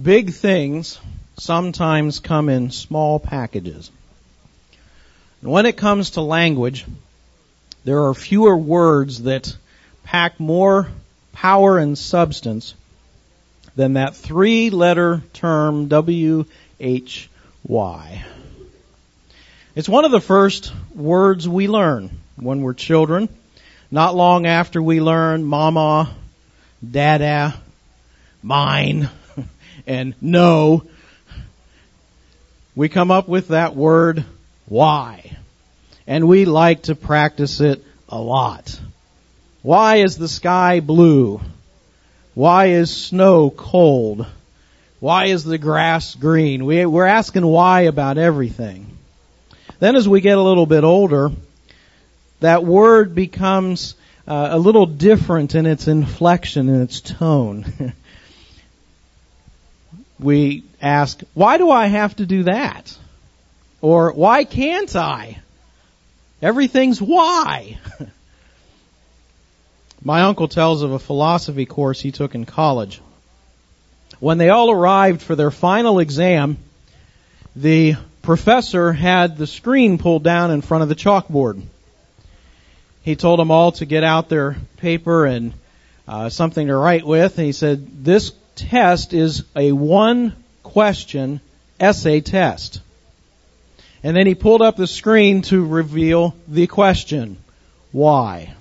Big things sometimes come in small packages. And when it comes to language, there are fewer words that pack more power and substance than that three-letter term W-H-Y. It's one of the first words we learn when we're children. Not long after we learn mama, dada, mine, and no, we come up with that word why. And we like to practice it a lot. Why is the sky blue? Why is snow cold? Why is the grass green? We're asking why about everything. Then as we get a little bit older, that word becomes a little different in its inflection and its tone. We ask, why do I have to do that? Or why can't I? Everything's why. My uncle tells of a philosophy course he took in college. When they all arrived for their final exam, the professor had the screen pulled down in front of the chalkboard. He told them all to get out their paper and something to write with. And he said, this test is a one-question essay test. And then he pulled up the screen to reveal the question, why?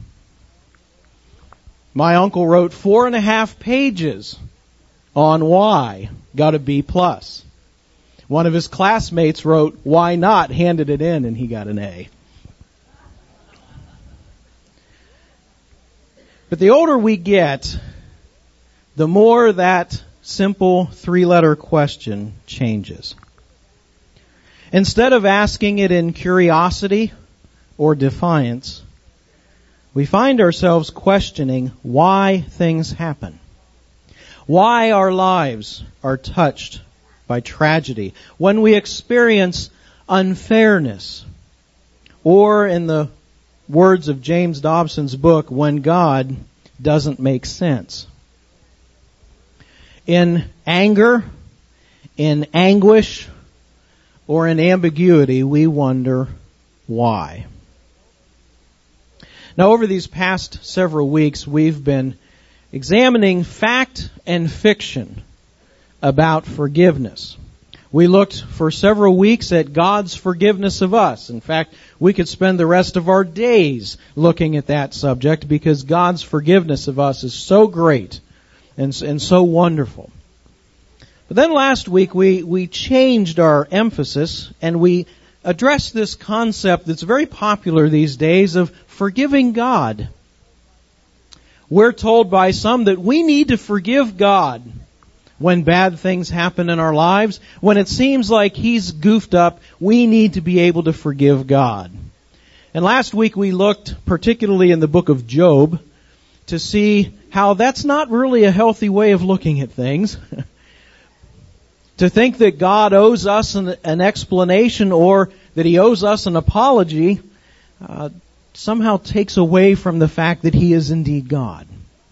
My uncle wrote 4.5 pages on why, got a B+. One of his classmates wrote, why not, handed it in, and he got an A. But the older we get, the more that simple three-letter question changes. Instead of asking it in curiosity or defiance, we find ourselves questioning why things happen. Why our lives are touched by tragedy. When we experience unfairness. Or in the words of James Dobson's book, when God doesn't make sense. In anger, in anguish, or in ambiguity, we wonder why. Now, over these past several weeks, we've been examining fact and fiction about forgiveness. We looked for several weeks at God's forgiveness of us. In fact, we could spend the rest of our days looking at that subject because God's forgiveness of us is so great and so wonderful. But then last week we changed our emphasis and we addressed this concept that's very popular these days of forgiving God. We're told by some that we need to forgive God when bad things happen in our lives. When it seems like He's goofed up, we need to be able to forgive God. And last week we looked particularly in the book of Job to see how that's not really a healthy way of looking at things. To think that God owes us an explanation or that He owes us an apology somehow takes away from the fact that He is indeed God.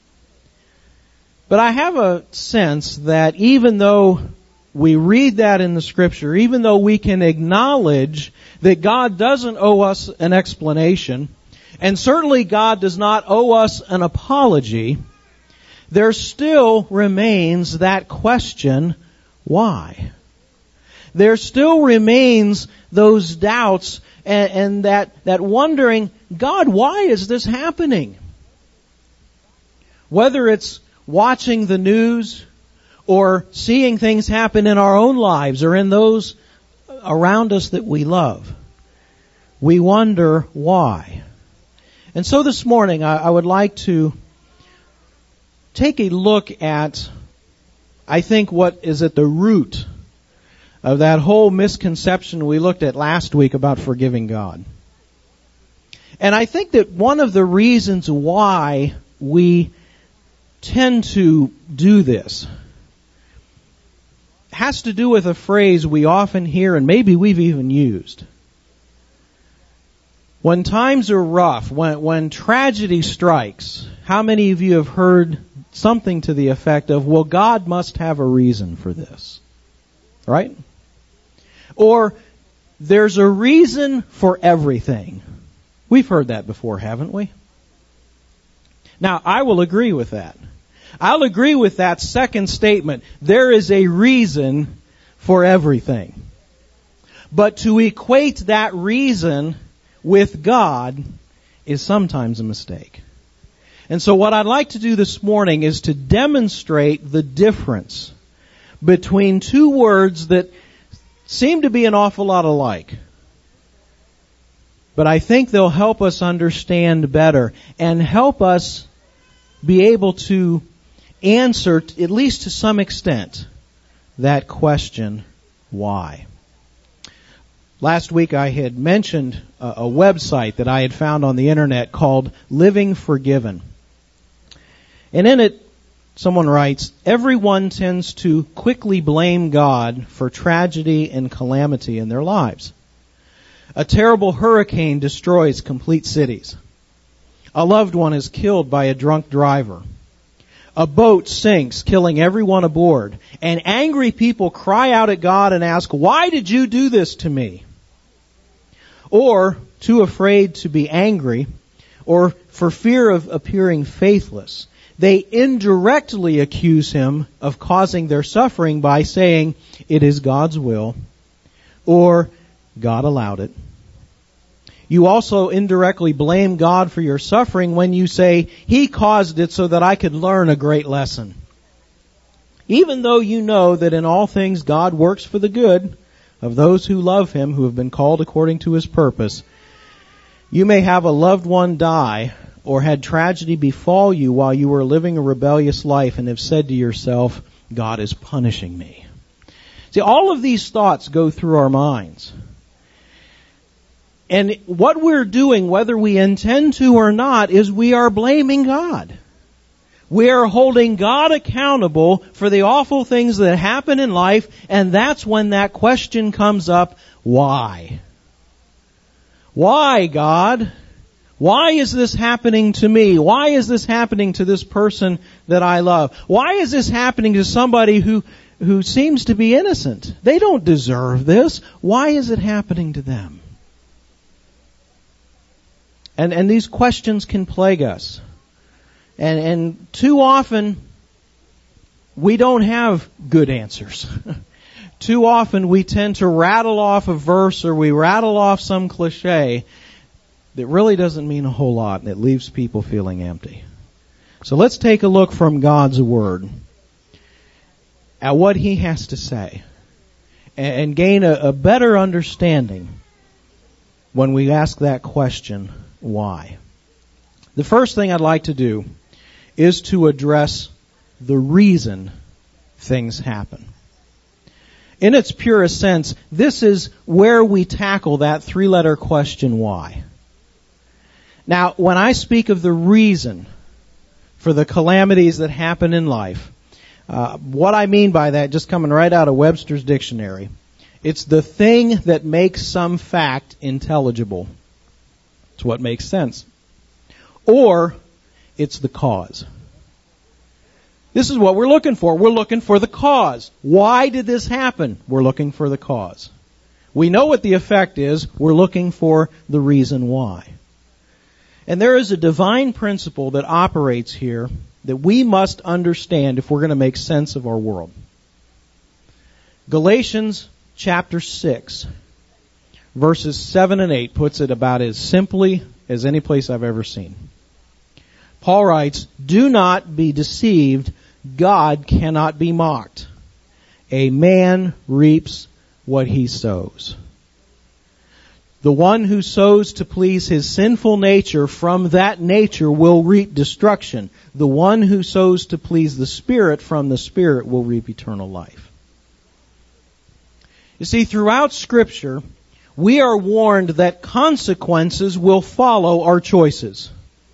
But I have a sense that even though we read that in the Scripture, even though we can acknowledge that God doesn't owe us an explanation, and certainly God does not owe us an apology, there still remains that question, why? There still remains those doubts and that wondering, God, why is this happening? Whether it's watching the news or seeing things happen in our own lives or in those around us that we love, we wonder why. And so this morning I would like to take a look at, I think, what is at the root of that whole misconception we looked at last week about forgiving God. And I think that one of the reasons why we tend to do this has to do with a phrase we often hear and maybe we've even used. When times are rough, when tragedy strikes, how many of you have heard something to the effect of, well, God must have a reason for this. Right? Or, there's a reason for everything. We've heard that before, haven't we? Now, I will agree with that. I'll agree with that second statement. There is a reason for everything. But to equate that reason with God is sometimes a mistake. And so what I'd like to do this morning is to demonstrate the difference between two words that seem to be an awful lot alike. But I think they'll help us understand better and help us be able to answer, at least to some extent, that question, why? Last week I had mentioned a website that I had found on the internet called Living Forgiven. And in it, someone writes, everyone tends to quickly blame God for tragedy and calamity in their lives. A terrible hurricane destroys complete cities. A loved one is killed by a drunk driver. A boat sinks, killing everyone aboard. And angry people cry out at God and ask, why did you do this to me? Or, too afraid to be angry, or for fear of appearing faithless, they indirectly accuse Him of causing their suffering by saying, it is God's will, or God allowed it. You also indirectly blame God for your suffering when you say, He caused it so that I could learn a great lesson. Even though you know that in all things God works for the good of those who love Him, who have been called according to His purpose, you may have a loved one die or had tragedy befall you while you were living a rebellious life and have said to yourself, God is punishing me. See, all of these thoughts go through our minds. And what we're doing, whether we intend to or not, is we are blaming God. We are holding God accountable for the awful things that happen in life, and that's when that question comes up, why? Why, God? Why is this happening to me? Why is this happening to this person that I love? Why is this happening to somebody who seems to be innocent? They don't deserve this. Why is it happening to them? And these questions can plague us. And too often, we don't have good answers. Too often, we tend to rattle off a verse or we rattle off some cliche that really doesn't mean a whole lot, and it leaves people feeling empty. So let's take a look from God's Word at what He has to say and gain a better understanding when we ask that question, why? The first thing I'd like to do is to address the reason things happen. In its purest sense, this is where we tackle that three-letter question, why? Now, when I speak of the reason for the calamities that happen in life, what I mean by that, just coming right out of Webster's dictionary, it's the thing that makes some fact intelligible. It's what makes sense. Or, it's the cause. This is what we're looking for. We're looking for the cause. Why did this happen? We're looking for the cause. We know what the effect is. We're looking for the reason why. And there is a divine principle that operates here that we must understand if we're going to make sense of our world. Galatians chapter 6, verses 7 and 8 puts it about as simply as any place I've ever seen. Paul writes, do not be deceived. God cannot be mocked. A man reaps what he sows. The one who sows to please his sinful nature, from that nature will reap destruction. The one who sows to please the Spirit, from the Spirit will reap eternal life. You see, throughout Scripture, we are warned that consequences will follow our choices.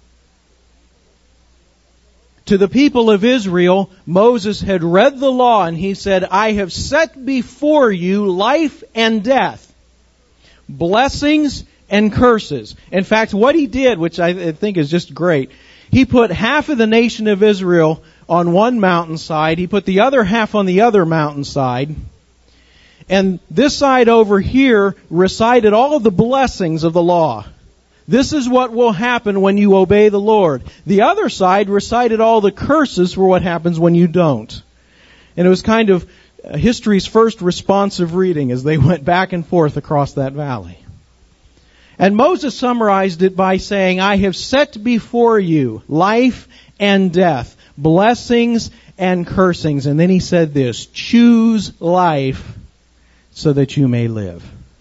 To the people of Israel, Moses had read the law and he said, I have set before you life and death, blessings and curses. In fact, what he did, which I think is just great, he put half of the nation of Israel on one mountainside. He put the other half on the other mountainside. And this side over here recited all of the blessings of the law. This is what will happen when you obey the Lord. The other side recited all the curses for what happens when you don't. And it was kind of history's first responsive reading as they went back and forth across that valley. And Moses summarized it by saying, I have set before you life and death, blessings and cursings. And then he said this, choose life so that you may live.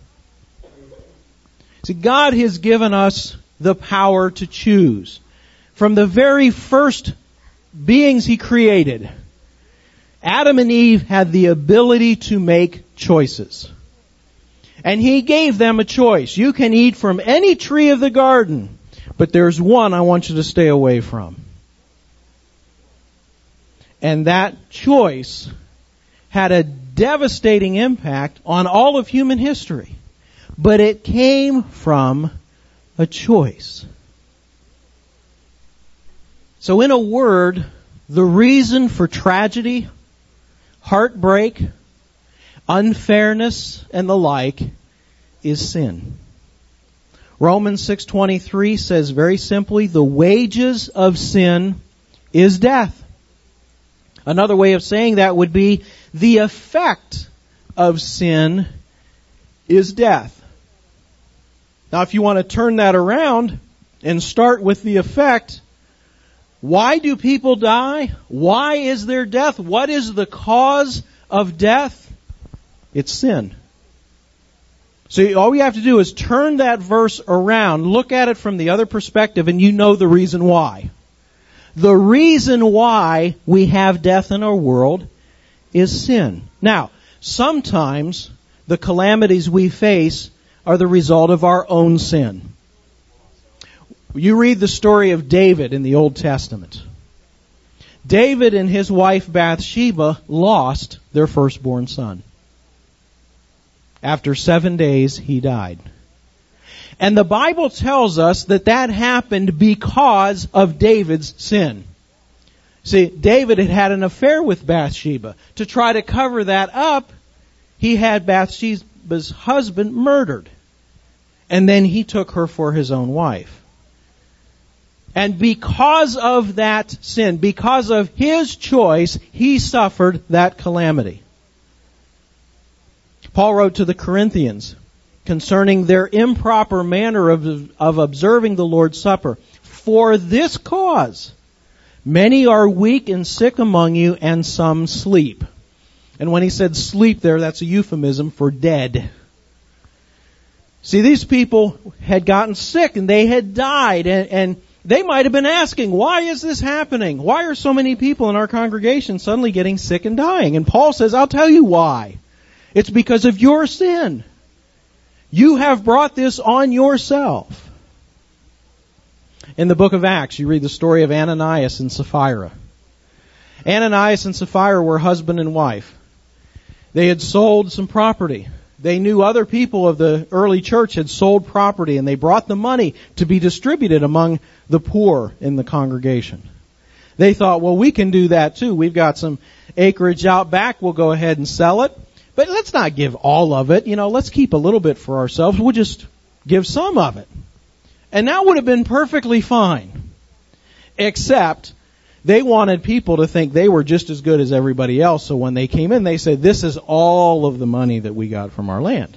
See, God has given us the power to choose. From the very first beings He created, Adam and Eve had the ability to make choices. And He gave them a choice. You can eat from any tree of the garden, but there's one I want you to stay away from. And that choice had a devastating impact on all of human history. But it came from a choice. So in a word, the reason for tragedy, heartbreak, unfairness, and the like is sin. Romans 6:23 says very simply, the wages of sin is death. Another way of saying that would be the effect of sin is death. Now, if you want to turn that around and start with the effect, why do people die? Why is there death? What is the cause of death? It's sin. So all we have to do is turn that verse around, look at it from the other perspective, and you know the reason why. The reason why we have death in our world is sin. Now, sometimes the calamities we face are the result of our own sin. You read the story of David in the Old Testament. David and his wife Bathsheba lost their firstborn son. After 7 days, he died. And the Bible tells us that that happened because of David's sin. See, David had had an affair with Bathsheba. To try to cover that up, he had Bathsheba's husband murdered. And then he took her for his own wife. And because of that sin, because of his choice, he suffered that calamity. Paul wrote to the Corinthians concerning their improper manner of observing the Lord's Supper. For this cause, many are weak and sick among you, and some sleep. And when he said sleep there, that's a euphemism for dead. See, these people had gotten sick and they had died, and they might have been asking, why is this happening? Why are so many people in our congregation suddenly getting sick and dying? And Paul says, I'll tell you why. It's because of your sin. You have brought this on yourself. In the book of Acts, you read the story of Ananias and Sapphira. Ananias and Sapphira were husband and wife. They had sold some property. They knew other people of the early church had sold property, and they brought the money to be distributed among the poor in the congregation. They thought, well, we can do that too. We've got some acreage out back. We'll go ahead and sell it. But let's not give all of it. Let's keep a little bit for ourselves. We'll just give some of it. And that would have been perfectly fine. Except they wanted people to think they were just as good as everybody else. So when they came in, they said, this is all of the money that we got from our land.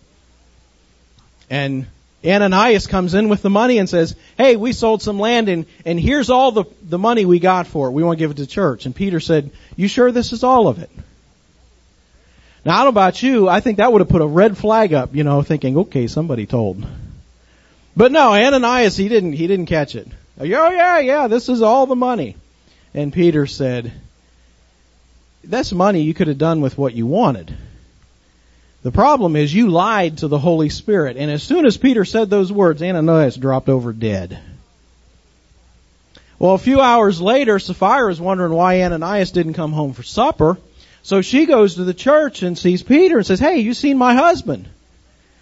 And Ananias comes in with the money and says, hey, we sold some land and here's all the money we got for it. We want to give it to church. And Peter said, you sure this is all of it? Now, I don't know about you, I think that would have put a red flag up, thinking, okay, somebody told. But no, Ananias, he didn't catch it. Oh, yeah, this is all the money. And Peter said, that's money you could have done with what you wanted. The problem is you lied to the Holy Spirit. And as soon as Peter said those words, Ananias dropped over dead. Well, a few hours later, Sapphira is wondering why Ananias didn't come home for supper. So she goes to the church and sees Peter and says, hey, you seen my husband?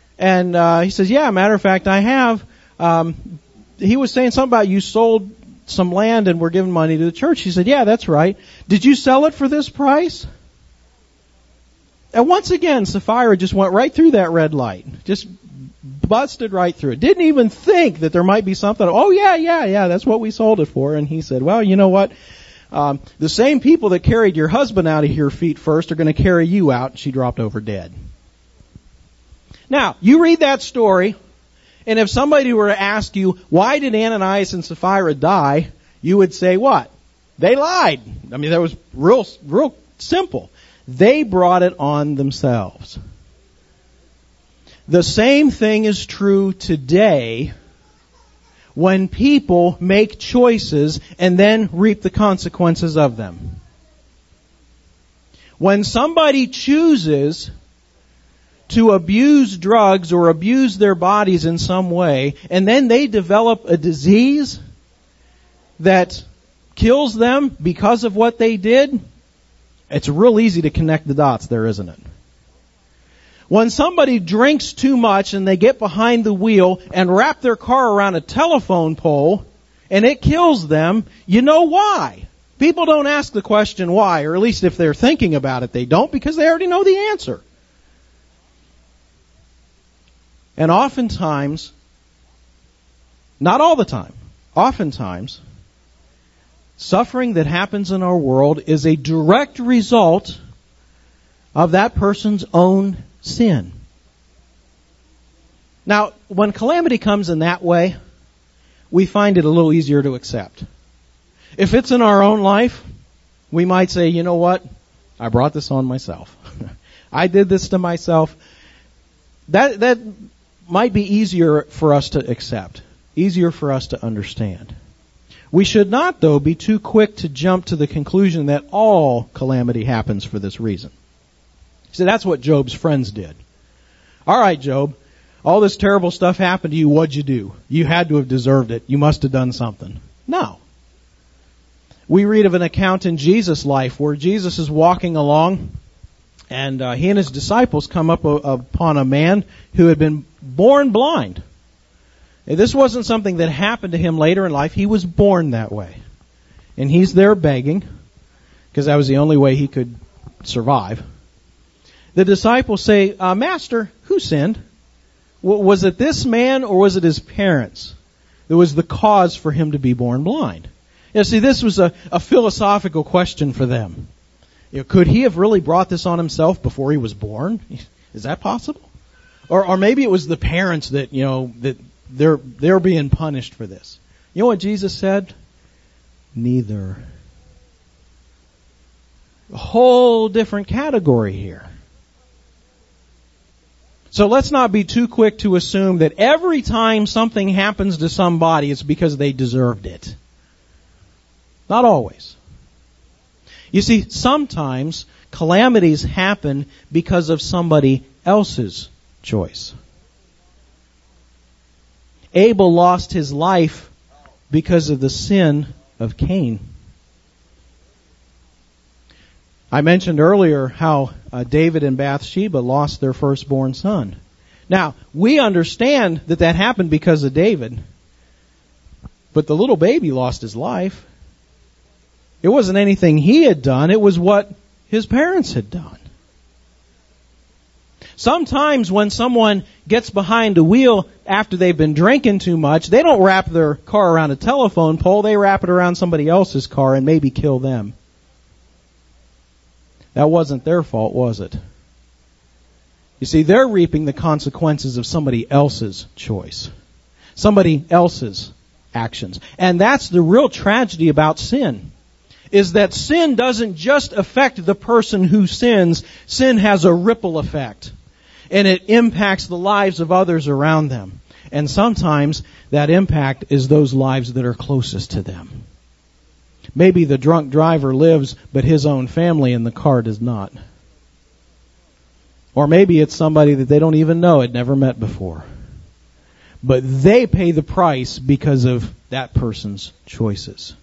And he says, yeah, matter of fact, I have. He was saying something about you sold some land and we're giving money to the church. She said, yeah, that's right. Did you sell it for this price? And once again, Sapphira just went right through that red light. Just busted right through it. Didn't even think that there might be something. Oh, yeah, that's what we sold it for. And he said, well, you know what? The same people that carried your husband out of your feet first are going to carry you out. And she dropped over dead. Now, you read that story, and if somebody were to ask you, why did Ananias and Sapphira die? You would say what? They lied. I mean, that was real simple. They brought it on themselves. The same thing is true today when people make choices and then reap the consequences of them. When somebody chooses to abuse drugs or abuse their bodies in some way, and then they develop a disease that kills them because of what they did, it's real easy to connect the dots there, isn't it? When somebody drinks too much and they get behind the wheel and wrap their car around a telephone pole and it kills them, you know why. People don't ask the question why, or at least if they're thinking about it, they don't, because they already know the answer. And oftentimes, not all the time, oftentimes, suffering that happens in our world is a direct result of that person's own sin. Now, when calamity comes in that way, we find it a little easier to accept. If it's in our own life, we might say, you know what? I brought this on myself. I did this to myself. That might be easier for us to accept, easier for us to understand. We should not, though, be too quick to jump to the conclusion that all calamity happens for this reason. See, that's what Job's friends did. All right, Job, all this terrible stuff happened to you. What'd you do? You had to have deserved it. You must have done something. No. We read of an account in Jesus' life where Jesus is walking along, and he and his disciples come up upon a man who had been born blind. This wasn't something that happened to him later in life. He was born that way. And he's there begging, because that was the only way he could survive. The disciples say, Master, who sinned? Was it this man or was it his parents that was the cause for him to be born blind? You see, this was a philosophical question for them. Could he have really brought this on himself before he was born? Is that possible? Or maybe it was the parents that, that they're being punished for this. You know what Jesus said? Neither. A whole different category here. So let's not be too quick to assume that every time something happens to somebody, it's because they deserved it. Not always. You see, sometimes calamities happen because of somebody else's choice. Abel lost his life because of the sin of Cain. I mentioned earlier how David and Bathsheba lost their firstborn son. Now, we understand that happened because of David, but the little baby lost his life. It wasn't anything he had done, it was what his parents had done. Sometimes when someone gets behind a wheel after they've been drinking too much, they don't wrap their car around a telephone pole, they wrap it around somebody else's car and maybe kill them. That wasn't their fault, was it? You see, they're reaping the consequences of somebody else's choice, somebody else's actions. And that's the real tragedy about sin, is that sin doesn't just affect the person who sins. Sin has a ripple effect, and it impacts the lives of others around them. And sometimes that impact is those lives that are closest to them. Maybe the drunk driver lives, but his own family in the car does not. Or maybe it's somebody that they don't even know, had never met before. But they pay the price because of that person's choices.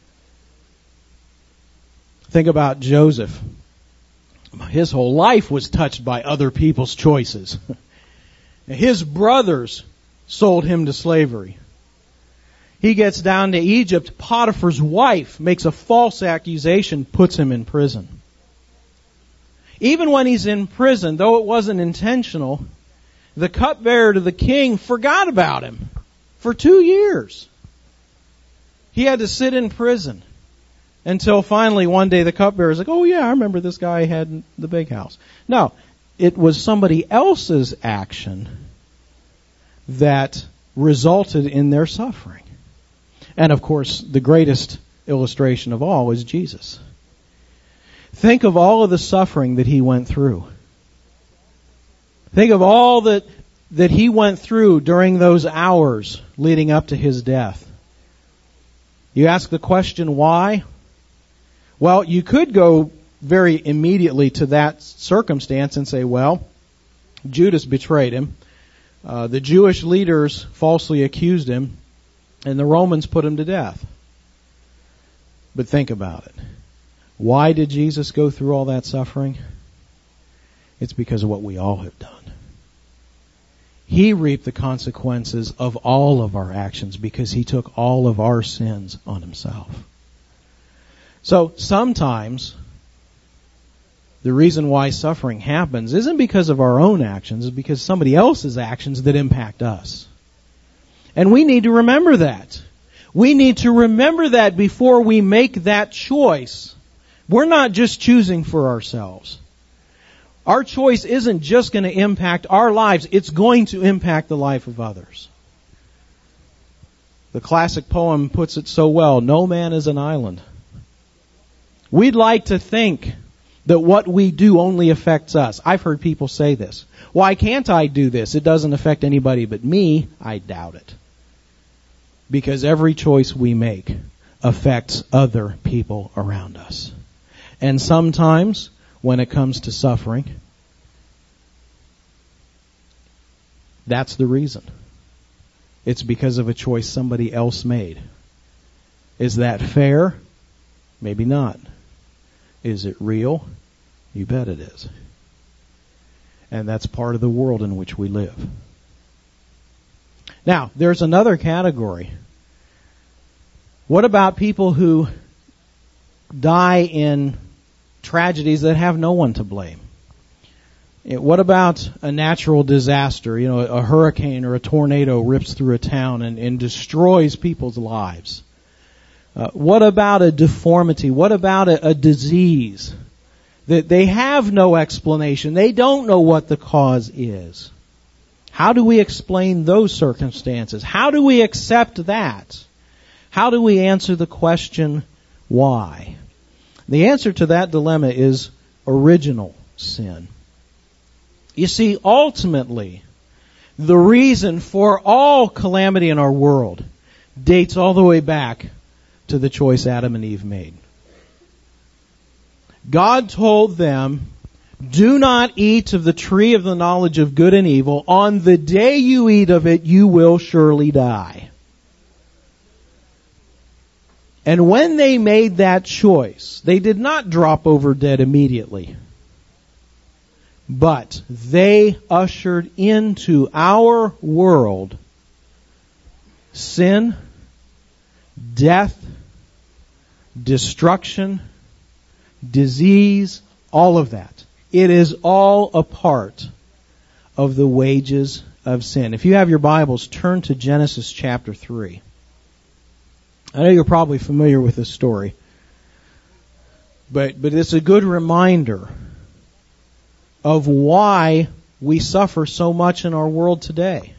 Think about Joseph. His whole life was touched by other people's choices. His brothers sold him to slavery. He gets down to Egypt. Potiphar's wife makes a false accusation, puts him in prison. Even when he's in prison, though it wasn't intentional, the cupbearer to the king forgot about him for 2 years. He had to sit in prison until finally one day the cupbearer's like, oh yeah, I remember this guy had the big house. No, it was somebody else's action that resulted in their suffering. And of course, the greatest illustration of all is Jesus. Think of all of the suffering that he went through. Think of all that he went through during those hours leading up to his death. You ask the question, why? Well, you could go very immediately to that circumstance and say, well, Judas betrayed him. The Jewish leaders falsely accused him, and the Romans put him to death. But think about it. Why did Jesus go through all that suffering? It's because of what we all have done. He reaped the consequences of all of our actions because he took all of our sins on himself. So sometimes the reason why suffering happens isn't because of our own actions, it's because somebody else's actions that impact us. And we need to remember that. We need to remember that before we make that choice. We're not just choosing for ourselves. Our choice isn't just going to impact our lives, it's going to impact the life of others. The classic poem puts it so well, no man is an island. We'd like to think that what we do only affects us. I've heard people say this. Why can't I do this? It doesn't affect anybody but me. I doubt it. Because every choice we make affects other people around us. And sometimes, when it comes to suffering, that's the reason. It's because of a choice somebody else made. Is that fair? Maybe not. Is it real? You bet it is. And that's part of the world in which we live. Now, there's another category. What about people who die in tragedies that have no one to blame? What about a natural disaster? A hurricane or a tornado rips through a town and destroys people's lives. What about a deformity? What about a disease that they have no explanation? They don't know what the cause is. How do we explain those circumstances? How do we accept that? How do we answer the question, why? The answer to that dilemma is original sin. You see, ultimately, the reason for all calamity in our world dates all the way back to the choice Adam and Eve made. God told them, do not eat of the tree of the knowledge of good and evil. On the day you eat of it, you will surely die. And when they made that choice, they did not drop over dead immediately. But they ushered into our world sin, death, destruction, disease, all of that. It is all a part of the wages of sin. If you have your Bibles, turn to Genesis chapter 3. I know you're probably familiar with this story, but it's a good reminder of why we suffer so much in our world today.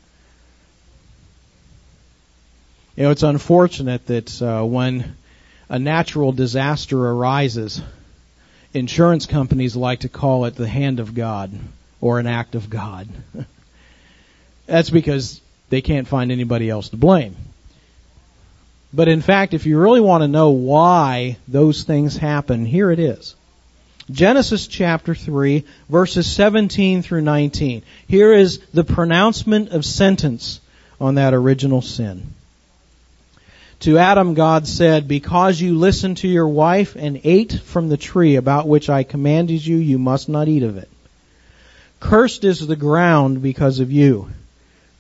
It's unfortunate that when a natural disaster arises, insurance companies like to call it the hand of God or an act of God. That's because they can't find anybody else to blame. But in fact, if you really want to know why those things happen, here it is. Genesis chapter 3, verses 17 through 19. Here is the pronouncement of sentence on that original sin. To Adam, God said, because you listened to your wife and ate from the tree about which I commanded you, you must not eat of it. Cursed is the ground because of you.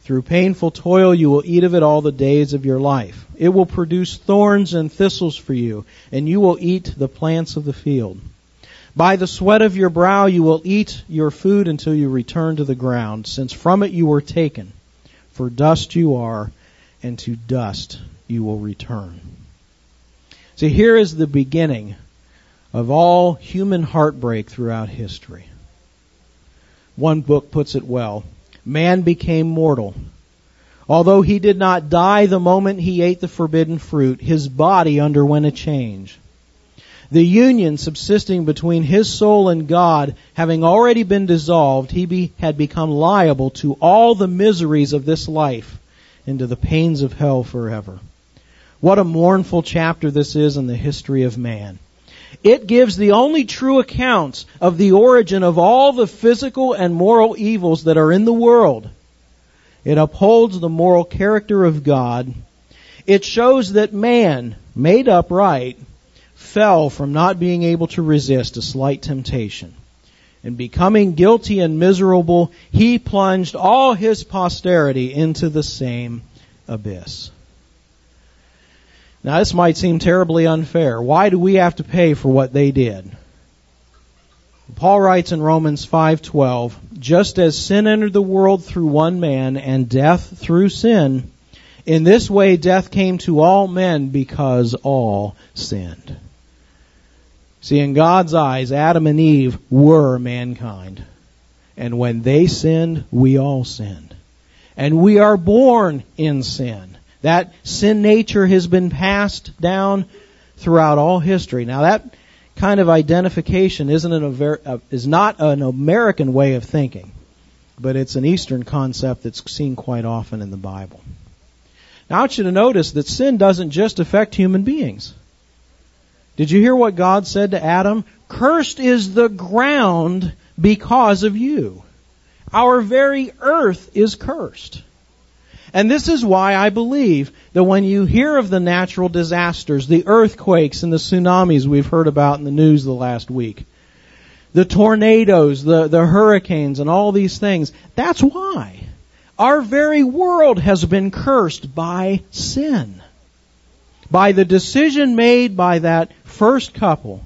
Through painful toil you will eat of it all the days of your life. It will produce thorns and thistles for you, and you will eat the plants of the field. By the sweat of your brow you will eat your food until you return to the ground, since from it you were taken. For dust you are, and to dust you will return. See, here is the beginning of all human heartbreak throughout history. One book puts it well. Man became mortal. Although he did not die the moment he ate the forbidden fruit, his body underwent a change. The union subsisting between his soul and God having already been dissolved, he had become liable to all the miseries of this life and to the pains of hell forever. What a mournful chapter this is in the history of man. It gives the only true accounts of the origin of all the physical and moral evils that are in the world. It upholds the moral character of God. It shows that man, made upright, fell from not being able to resist a slight temptation. And becoming guilty and miserable, he plunged all his posterity into the same abyss. Now, this might seem terribly unfair. Why do we have to pay for what they did? Paul writes in Romans 5:12, just as sin entered the world through one man and death through sin, in this way death came to all men because all sinned. See, in God's eyes, Adam and Eve were mankind. And when they sinned, we all sinned. And we are born in sin. That sin nature has been passed down throughout all history. Now that kind of identification is not an American way of thinking, but it's an Eastern concept that's seen quite often in the Bible. Now I want you to notice that sin doesn't just affect human beings. Did you hear what God said to Adam? Cursed is the ground because of you. Our very earth is cursed. And this is why I believe that when you hear of the natural disasters, the earthquakes and the tsunamis we've heard about in the news the last week, the tornadoes, the hurricanes and all these things, that's why. Our very world has been cursed by sin. By the decision made by that first couple,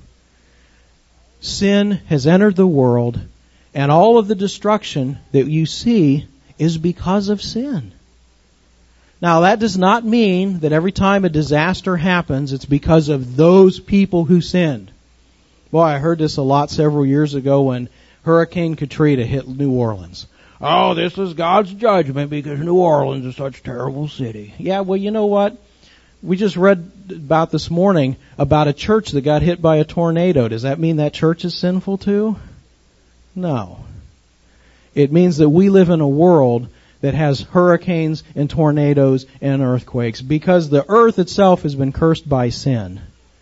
sin has entered the world, and all of the destruction that you see is because of sin. Now, that does not mean that every time a disaster happens, it's because of those people who sinned. Boy, I heard this a lot several years ago when Hurricane Katrina hit New Orleans. Oh, this is God's judgment because New Orleans is such a terrible city. Yeah, well, you know what? We just read about this morning about a church that got hit by a tornado. Does that mean that church is sinful too? No. It means that we live in a world that has hurricanes and tornadoes and earthquakes because the earth itself has been cursed by sin.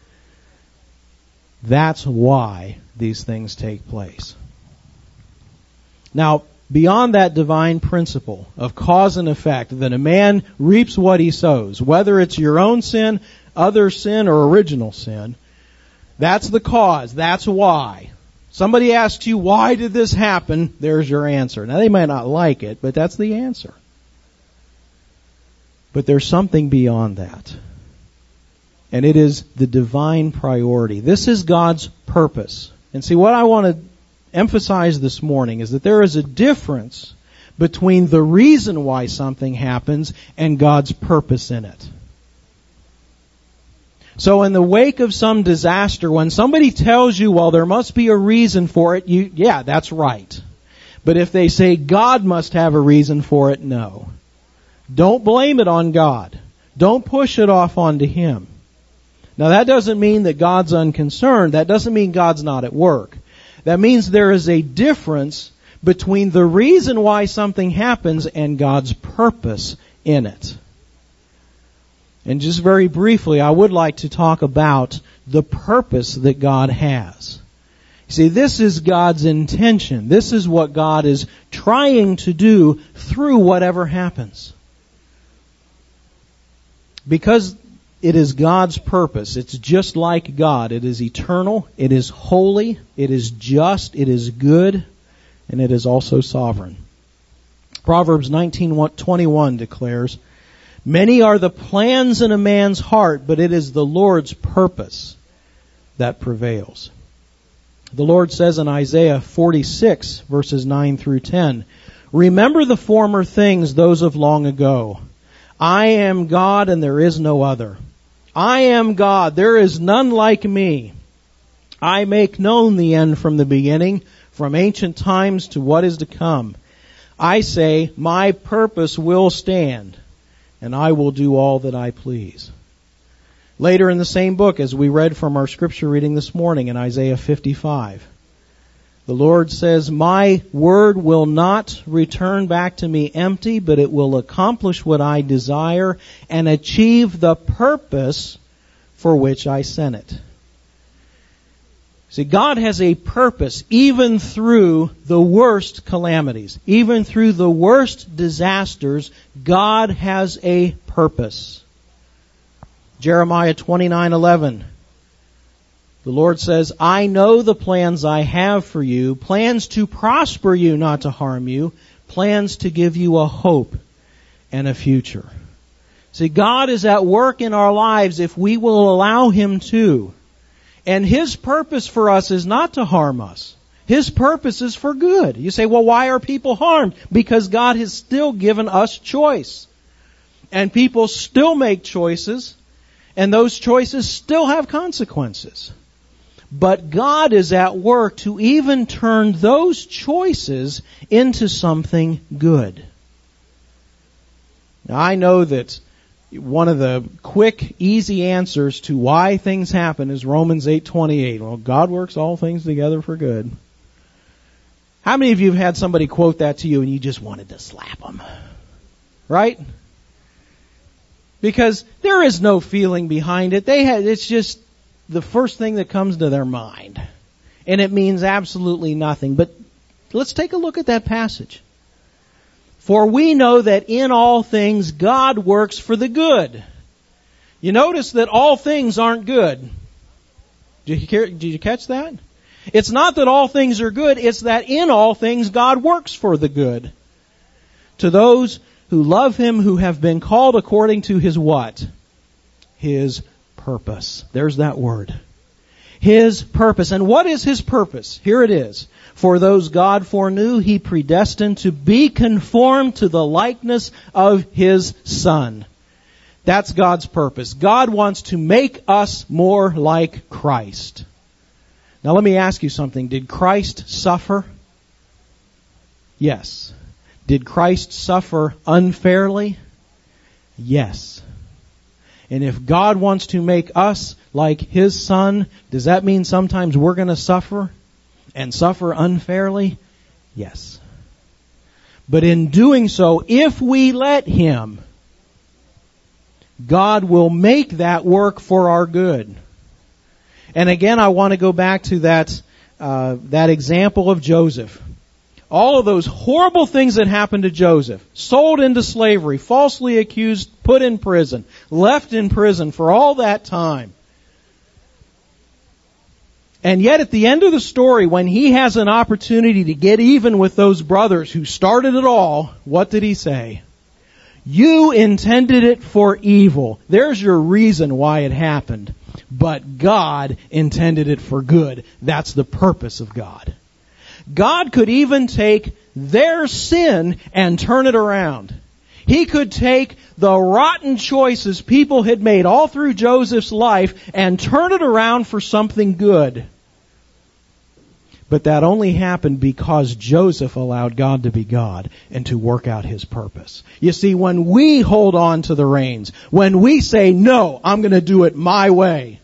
That's why these things take place. Now, beyond that divine principle of cause and effect, that a man reaps what he sows, whether it's your own sin, other sin, or original sin, that's the cause. That's why. Somebody asks you, why did this happen? There's your answer. Now, they might not like it, but that's the answer. But there's something beyond that. And it is the divine priority. This is God's purpose. And see, what I want to emphasize this morning is that there is a difference between the reason why something happens and God's purpose in it. So in the wake of some disaster, when somebody tells you, well, there must be a reason for it, yeah, that's right. But if they say God must have a reason for it, no. Don't blame it on God. Don't push it off onto Him. Now that doesn't mean that God's unconcerned. That doesn't mean God's not at work. That means there is a difference between the reason why something happens and God's purpose in it. And just very briefly, I would like to talk about the purpose that God has. You see, this is God's intention. This is what God is trying to do through whatever happens. Because it is God's purpose. It's just like God. It is eternal. It is holy. It is just. It is good. And it is also sovereign. Proverbs 19:21 declares, "Many are the plans in a man's heart, but it is the Lord's purpose that prevails." The Lord says in Isaiah 46, verses 9 through 10, "Remember the former things, those of long ago. I am God and there is no other. I am God, there is none like me. I make known the end from the beginning, from ancient times to what is to come. I say, my purpose will stand, and I will do all that I please." Later in the same book, as we read from our scripture reading this morning in Isaiah 55, the Lord says, "My word will not return back to me empty, but it will accomplish what I desire and achieve the purpose for which I sent it." See, God has a purpose even through the worst calamities, even through the worst disasters. God has a purpose. Jeremiah 29:11. The Lord says, "I know the plans I have for you, plans to prosper you, not to harm you, plans to give you a hope and a future." See, God is at work in our lives if we will allow Him to. And His purpose for us is not to harm us. His purpose is for good. You say, well, why are people harmed? Because God has still given us choice. And people still make choices, and those choices still have consequences. But God is at work to even turn those choices into something good. Now, I know that one of the quick, easy answers to why things happen is Romans 8:28. Well, God works all things together for good. How many of you have had somebody quote that to you and you just wanted to slap them? Right? Because there is no feeling behind it. It's just the first thing that comes to their mind. And it means absolutely nothing. But let's take a look at that passage. "For we know that in all things God works for the good." You notice that all things aren't good. Did you catch that? It's not that all things are good, it's that in all things God works for the good. To those who love Him, who have been called according to His what? His purpose. There's that word. His purpose. And what is His purpose? Here it is. "For those God foreknew, He predestined to be conformed to the likeness of His Son." That's God's purpose. God wants to make us more like Christ. Now let me ask you something. Did Christ suffer? Yes. Did Christ suffer unfairly? Yes. And if God wants to make us like His Son, does that mean sometimes we're going to suffer and suffer unfairly? Yes. But in doing so, if we let Him, God will make that work for our good. And again, I want to go back to that example of Joseph. All of those horrible things that happened to Joseph. Sold into slavery, falsely accused, put in prison, left in prison for all that time. And yet at the end of the story, when he has an opportunity to get even with those brothers who started it all, what did he say? "You intended it for evil. There's your reason why it happened. But God intended it for good." That's the purpose of God. God could even take their sin and turn it around. He could take the rotten choices people had made all through Joseph's life and turn it around for something good. But that only happened because Joseph allowed God to be God and to work out His purpose. You see, when we hold on to the reins, when we say, "No, I'm going to do it my way,"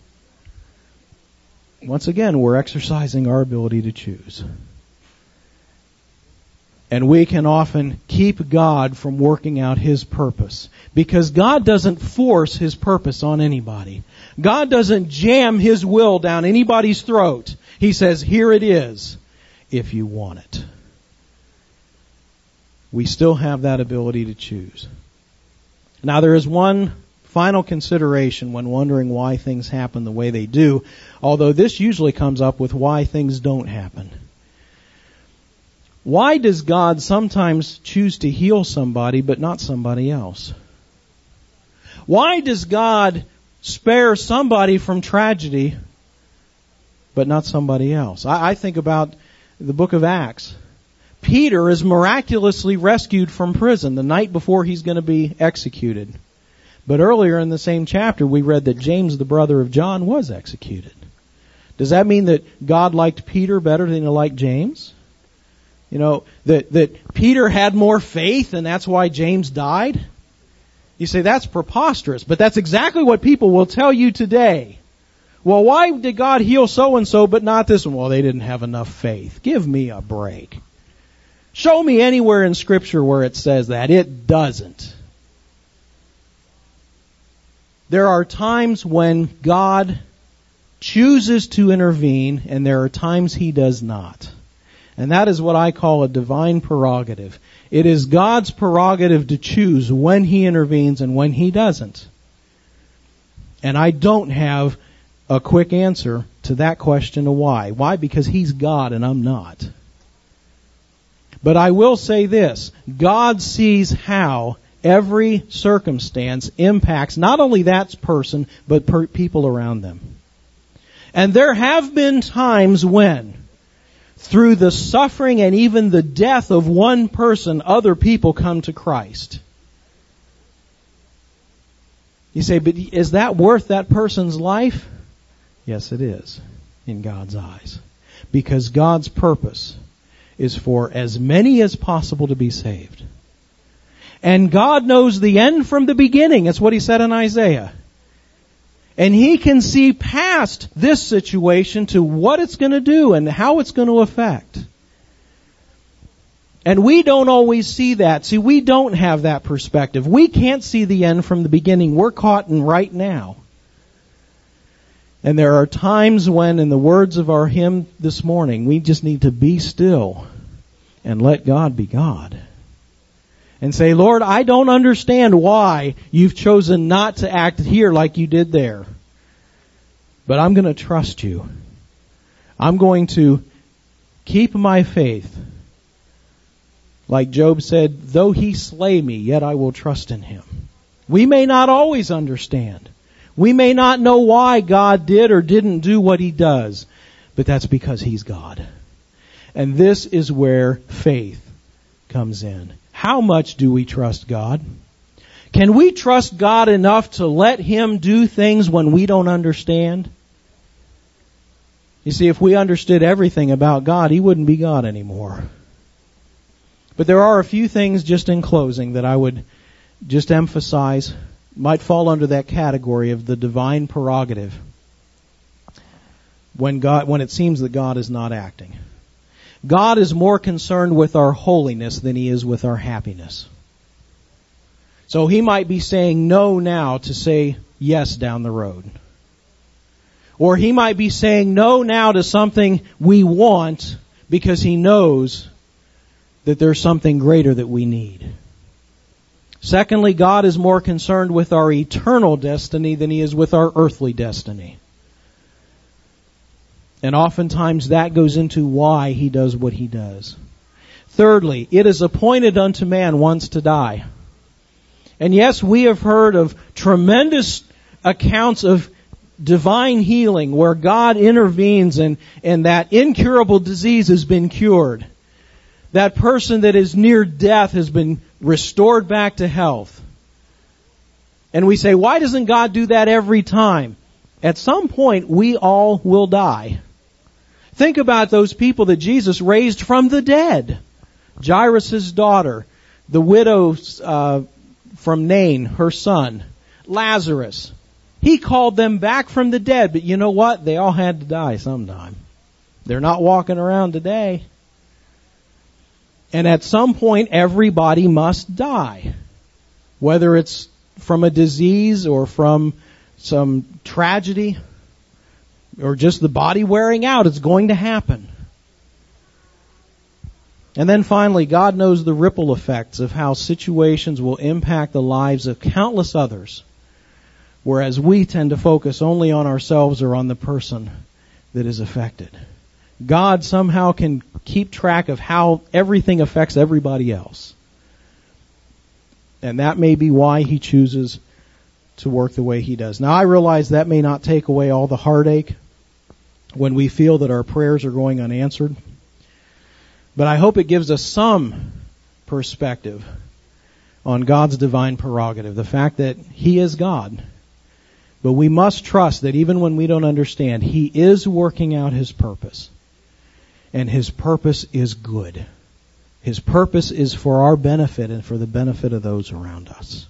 once again, we're exercising our ability to choose. And we can often keep God from working out His purpose. Because God doesn't force His purpose on anybody. God doesn't jam His will down anybody's throat. He says, "Here it is, if you want it." We still have that ability to choose. Now there is one final consideration when wondering why things happen the way they do, although this usually comes up with why things don't happen. Why does God sometimes choose to heal somebody but not somebody else? Why does God spare somebody from tragedy but not somebody else? I think about the book of Acts. Peter is miraculously rescued from prison the night before he's going to be executed. But earlier in the same chapter, we read that James, the brother of John, was executed. Does that mean that God liked Peter better than he liked James? You know, that Peter had more faith and that's why James died? You say, that's preposterous, but that's exactly what people will tell you today. Well, why did God heal so-and-so but not this one? Well, they didn't have enough faith. Give me a break. Show me anywhere in Scripture where it says that. It doesn't. There are times when God chooses to intervene, and there are times He does not. And that is what I call a divine prerogative. It is God's prerogative to choose when He intervenes and when He doesn't. And I don't have a quick answer to that question of why. Why? Because He's God and I'm not. But I will say this, God sees how every circumstance impacts not only that person, but people around them. And there have been times when, through the suffering and even the death of one person, other people come to Christ. You say, but is that worth that person's life? Yes, it is, in God's eyes. Because God's purpose is for as many as possible to be saved. And God knows the end from the beginning. That's what He said in Isaiah. And He can see past this situation to what it's going to do and how it's going to affect. And we don't always see that. See, we don't have that perspective. We can't see the end from the beginning. We're caught in right now. And there are times when, in the words of our hymn this morning, we just need to be still and let God be God. And say, Lord, I don't understand why you've chosen not to act here like you did there. But I'm going to trust you. I'm going to keep my faith. Like Job said, though he slay me, yet I will trust in him. We may not always understand. We may not know why God did or didn't do what He does. But that's because He's God. And this is where faith comes in. How much do we trust God? Can we trust God enough to let Him do things when we don't understand? You see, if we understood everything about God, He wouldn't be God anymore. But there are a few things just in closing that I would just emphasize might fall under that category of the divine prerogative when it seems that God is not acting. God is more concerned with our holiness than He is with our happiness. So He might be saying no now to say yes down the road. Or He might be saying no now to something we want because He knows that there's something greater that we need. Secondly, God is more concerned with our eternal destiny than He is with our earthly destiny. And oftentimes that goes into why He does what He does. Thirdly, it is appointed unto man once to die. And yes, we have heard of tremendous accounts of divine healing where God intervenes and that incurable disease has been cured. That person that is near death has been restored back to health. And we say, why doesn't God do that every time? At some point, we all will die. Think about those people that Jesus raised from the dead. Jairus' daughter, the widow from Nain, her son, Lazarus. He called them back from the dead, but you know what? They all had to die sometime. They're not walking around today. And at some point, everybody must die. Whether it's from a disease or from some tragedy or just the body wearing out, it's going to happen. And then finally, God knows the ripple effects of how situations will impact the lives of countless others, whereas we tend to focus only on ourselves or on the person that is affected. God somehow can keep track of how everything affects everybody else. And that may be why He chooses to work the way He does. Now, I realize that may not take away all the heartache when we feel that our prayers are going unanswered. But I hope it gives us some perspective on God's divine prerogative, the fact that He is God. But we must trust that even when we don't understand, He is working out His purpose. And His purpose is good. His purpose is for our benefit and for the benefit of those around us.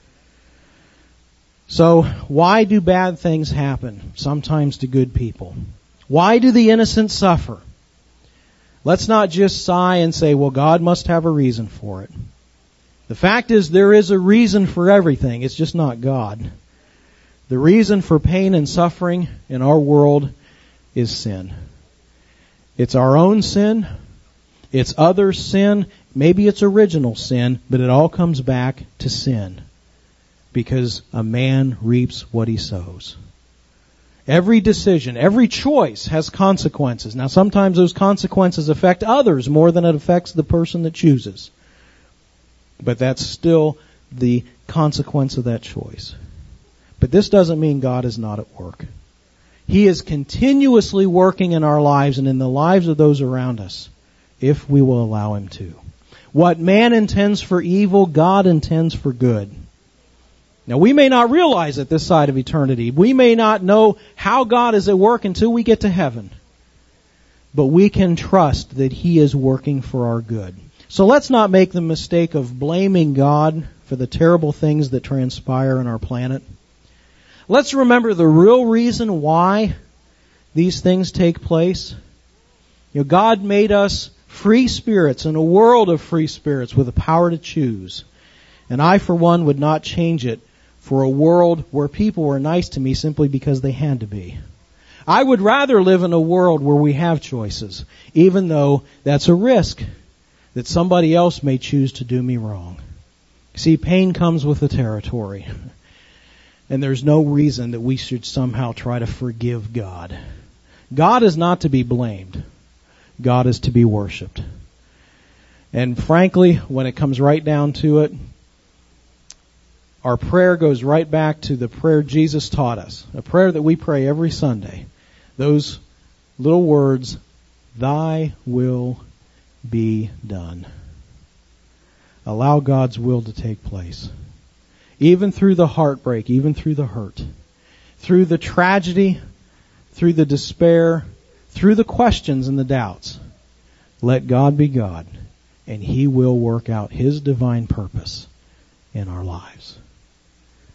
So, why do bad things happen, sometimes to good people? Why do the innocent suffer? Let's not just sigh and say, well, God must have a reason for it. The fact is, there is a reason for everything. It's just not God. The reason for pain and suffering in our world is sin. It's our own sin. It's others' sin. Maybe it's original sin, but it all comes back to sin. Because a man reaps what he sows. Every decision, every choice has consequences. Now, sometimes those consequences affect others more than it affects the person that chooses. But that's still the consequence of that choice. But this doesn't mean God is not at work. He is continuously working in our lives and in the lives of those around us, if we will allow Him to. What man intends for evil, God intends for good. Now, we may not realize it this side of eternity. We may not know how God is at work until we get to heaven. But we can trust that He is working for our good. So let's not make the mistake of blaming God for the terrible things that transpire on our planet. Let's remember the real reason why these things take place. You know, God made us free spirits in a world of free spirits with the power to choose. And I, for one, would not change it for a world where people were nice to me simply because they had to be. I would rather live in a world where we have choices, even though that's a risk that somebody else may choose to do me wrong. See, pain comes with the territory. And there's no reason that we should somehow try to forgive God. God is not to be blamed. God is to be worshipped. And frankly, when it comes right down to it, our prayer goes right back to the prayer Jesus taught us, a prayer that we pray every Sunday. Those little words, Thy will be done. Allow God's will to take place. Even through the heartbreak, even through the hurt, through the tragedy, through the despair, through the questions and the doubts, let God be God, and He will work out His divine purpose in our lives.